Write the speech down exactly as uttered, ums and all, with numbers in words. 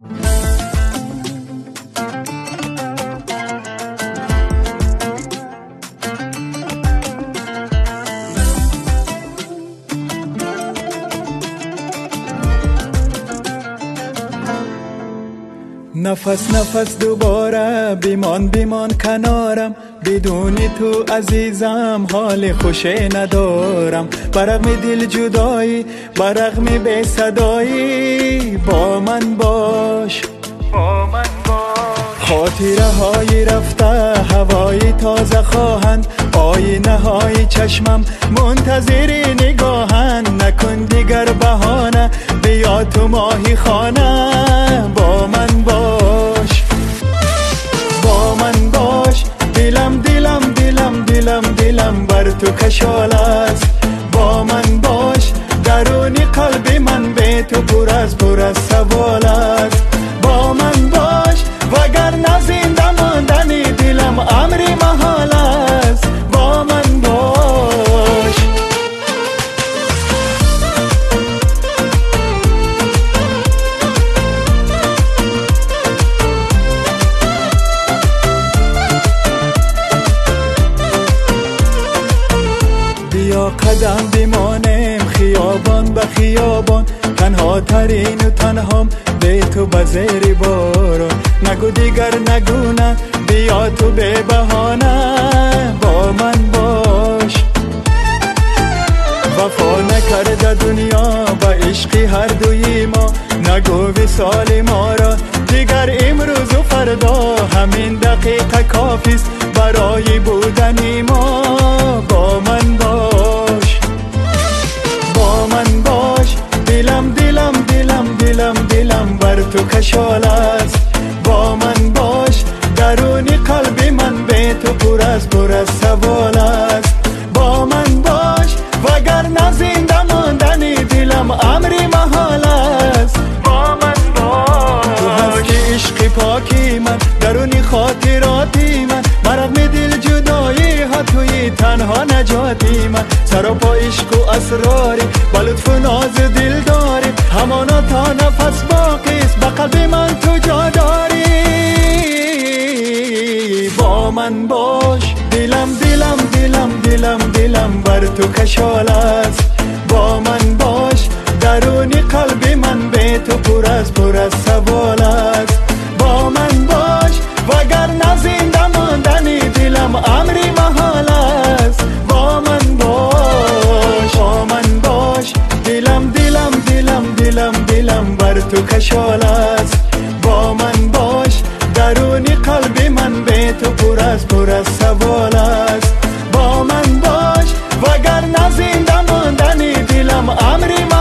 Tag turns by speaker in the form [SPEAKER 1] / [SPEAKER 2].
[SPEAKER 1] نفس نفس دوباره بیمان بیمان کنارم، بدونی تو عزیزم حال خوشه ندارم. برغم دل جدایی، برغم بی صدایی، با من باش، با من باش. خاطره های رفته هوای تازه خواهند، آینه های چشمم منتظر نگاهند. نکن دیگر بهانه، بیا تو ماهی خانه، با من باش، با من باش. دلم دلم دلم دلم دلم بر تو کشال است، با من باش. درونی قلب من به تو پر از پر از سوال است، با من باش. وگرنه زنده ماندن دلم امری محال است، با من باش. بیا قدم بمانیم خیابان به خیابان، تنها ترین و تنهام به تو بزیر باران. نگو دیگر نگو نه، بیا تو به بهانه، با من باش. وفا نکرده دنیا با عشقی هر دوی ما، نگو وصال ما را دیگر امروز و فردا. همین دقیقه کافیست برای بودن ما، با من باش، با من باش. دلم دلم دلم دلم دلم بر تو کشال است، با من باش. درونی قلب من به تو پر از پر از سوال است، با من باش. وگرنه زنده ماندن دلم امری محال است، با من باش. تو هستی عشق پاکی من، درونی خاطراتی من، برغم دل جدایی ها توی تنها نجاتی من. سراپا عشق و اسراری با لطف و ناز دل داری، همانا تا نفس باقی است، به قلب من تو جا داری، با من باش. دلم دلم دلم دلم دلم بر تو کشال است، با من باش. درونی قلب من به تو پر از پر از سوال است، با من باش. وگرنه زنده ماندن دلم امری محال است، با من باش، با من باش. دلم دلم دلم دلم دلم بر تو کشال است، با من باش. درونی قلب من به تو پر از پر از سوال است، با من باش. وگرنه زنده ماندن دلم امری